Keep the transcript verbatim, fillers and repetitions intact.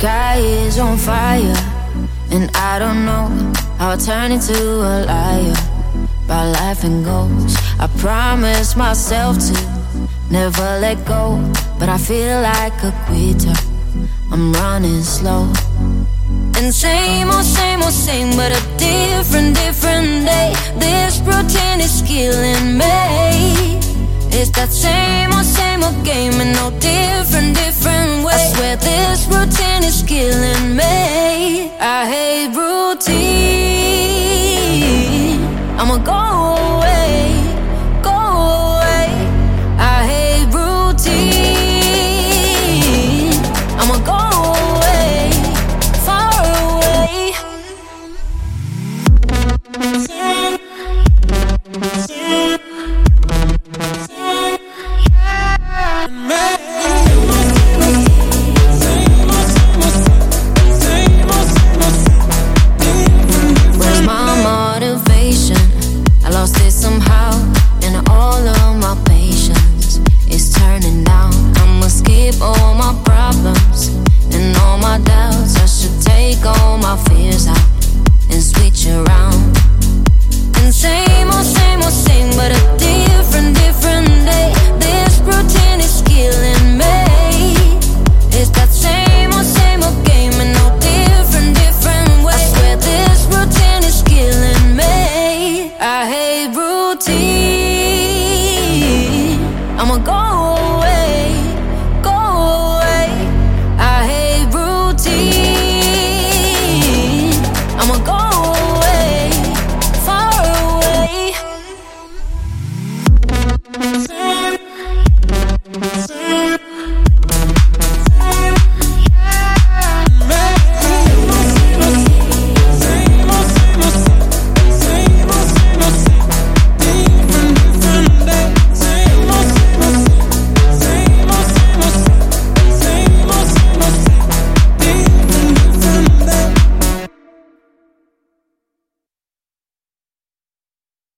sky is on fire, and I don't know how I turn into a liar by life and goals. I promised myself to never let go, but I feel like a quitter. I'm running slow. And same old, same old, same, but a different, different day. This routine is killing me. It's that same old, same old game in no different, different way. I swear this routine is killing me. I hate routine. I'ma go away, go away. I hate routine. I'ma go away, far away. Where's my motivation? I lost it somehow, and all of my patience is turning down. I'ma skip all my problems and all my doubts. I should take all my fears out and switch around. And same old, same old, same, but a different, different day. This routine is killing me. It's that same old, same old game in no different, different way. I swear this routine is killing me. I hate routine. I'ma go